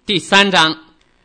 第3章，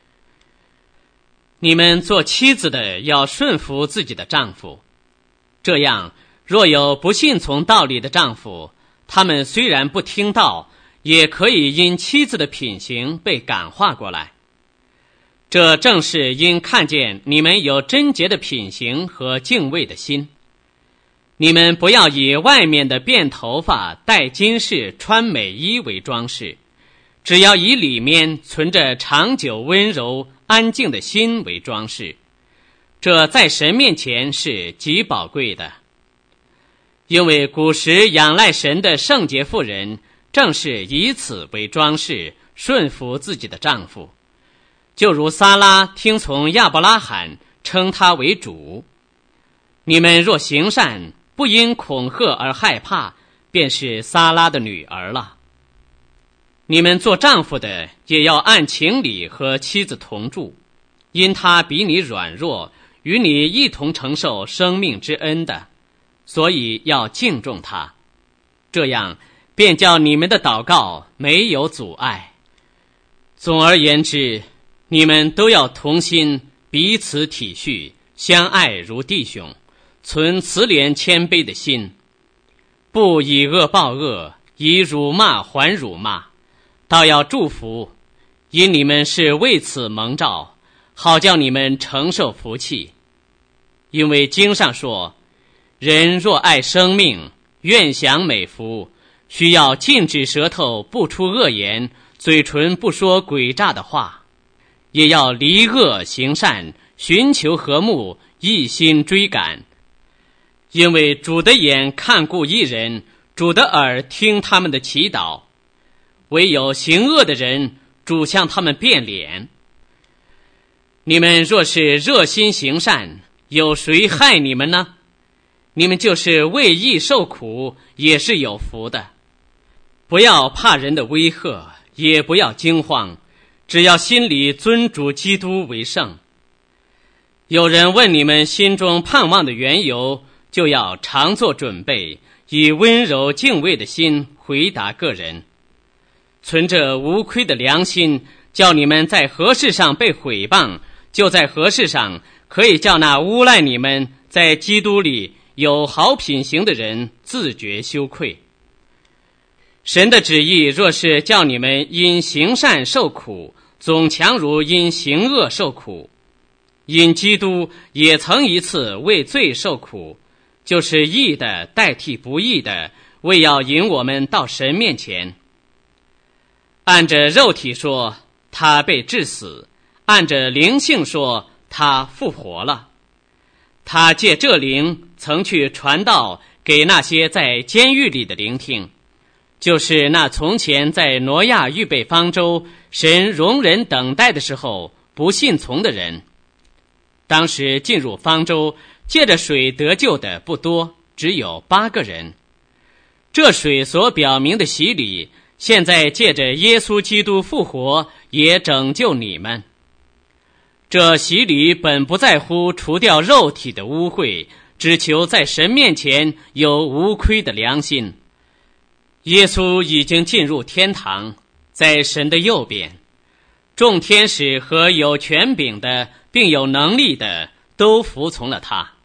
你们做妻子的要顺服自己的丈夫，这样若有不信从道理的丈夫，他们虽然不听道，也可以因妻子的品行被感化过来。这正是因看见你们有贞洁的品行和敬畏的心。你们不要以外面的辫头发、戴金饰、穿美衣为装饰，只要以里面存着长久温柔安静的心为装饰，这在神面前是极宝贵的。因为古时仰赖神的圣洁妇人正是以此为装饰，顺服自己的丈夫，就如撒拉听从亚伯拉罕，称他为主。你们若行善，不因恐吓而害怕，便是撒拉的女儿了。你们做丈夫的也要按情理和妻子同住，因她比你软弱，与你一同承受生命之恩的，所以要敬重她，这样便叫你们的祷告没有阻碍。总而言之，你们都要同心，彼此体恤，相爱如弟兄，存慈怜谦卑的心，不以恶报恶，以辱骂还辱骂，倒要祝福，因你们是为此蒙召，好叫你们承受福气。因为经上说，人若爱生命，愿享美福，需要禁止舌头不出恶言，嘴唇不说诡诈的话，也要离恶行善，寻求和睦，一心追赶。因为主的眼看顾义人，主的耳听他们的祈祷，唯有行恶的人，主向他们变脸。你们若是热心行善，有谁害你们呢？你们就是为义受苦，也是有福的。不要怕人的威吓，也不要惊慌，只要心里尊主基督为圣。有人问你们心中盼望的缘由，就要常做准备，以温柔敬畏的心回答个人，存着无亏的良心，叫你们在何事上被毁谤，就在何事上可以叫那诬赖你们在基督里有好品行的人自觉羞愧。神的旨意若是叫你们因行善受苦，总强如因行恶受苦。因基督也曾一次为罪受苦，就是义的代替不义的，为要引我们到神面前。按着肉体说，他被治死；按着灵性说，他复活了。他借这灵曾去传道给那些在监狱里的灵听，就是那从前在挪亚预备方舟，神容人等待的时候不信从的人。当时进入方舟借着水得救的不多，只有8个人。这水所表明的洗礼，现在借着耶稣基督复活，也拯救你们。这洗礼本不在乎除掉肉体的污秽，只求在神面前有无亏的良心。耶稣已经进入天堂，在神的右边，众天使和有权柄的并有能力的都服从了他。